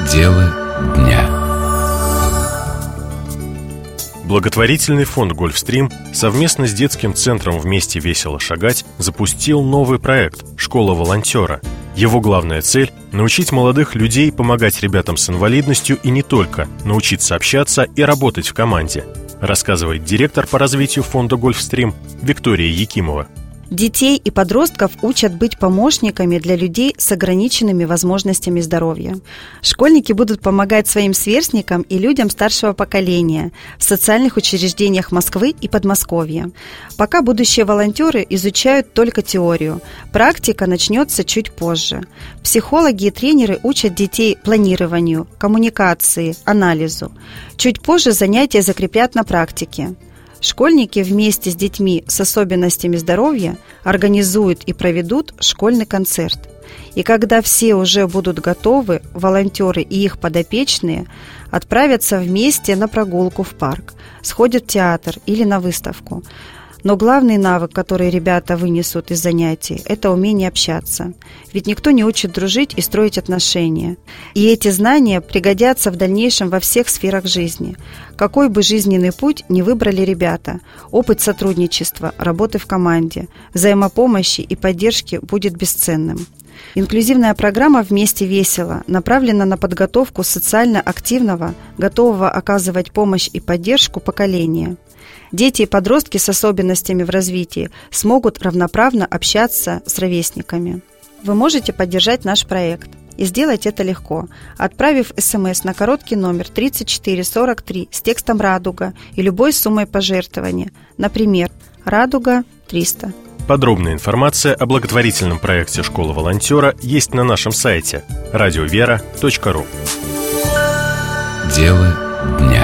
Дело дня. Благотворительный фонд «Гольфстрим» совместно с детским центром «Вместе весело шагать» запустил новый проект «Школа волонтера». Его главная цель – научить молодых людей помогать ребятам с инвалидностью и не только, научиться общаться и работать в команде, рассказывает директор по развитию фонда «Гольфстрим» Виктория Якимова. Детей и подростков учат быть помощниками для людей с ограниченными возможностями здоровья. Школьники будут помогать своим сверстникам и людям старшего поколения в социальных учреждениях Москвы и Подмосковья. Пока будущие волонтеры изучают только теорию. Практика начнется чуть позже. Психологи и тренеры учат детей планированию, коммуникации, анализу. Чуть позже занятия закрепят на практике. Школьники вместе с детьми с особенностями здоровья организуют и проведут школьный концерт. И когда все уже будут готовы, волонтеры и их подопечные отправятся вместе на прогулку в парк, сходят в театр или на выставку. Но главный навык, который ребята вынесут из занятий, это умение общаться. Ведь никто не учит дружить и строить отношения. И эти знания пригодятся в дальнейшем во всех сферах жизни. Какой бы жизненный путь ни выбрали ребята, опыт сотрудничества, работы в команде, взаимопомощи и поддержки будет бесценным. Инклюзивная программа «Вместе весело» направлена на подготовку социально активного, готового оказывать помощь и поддержку поколения. Дети и подростки с особенностями в развитии смогут равноправно общаться с ровесниками. Вы можете поддержать наш проект. И сделать это легко, отправив СМС на короткий номер 3443 с текстом «Радуга» и любой суммой пожертвования, например, «Радуга 300». Подробная информация о благотворительном проекте «Школа волонтера» есть на нашем сайте радиовера.ру. Дело дня.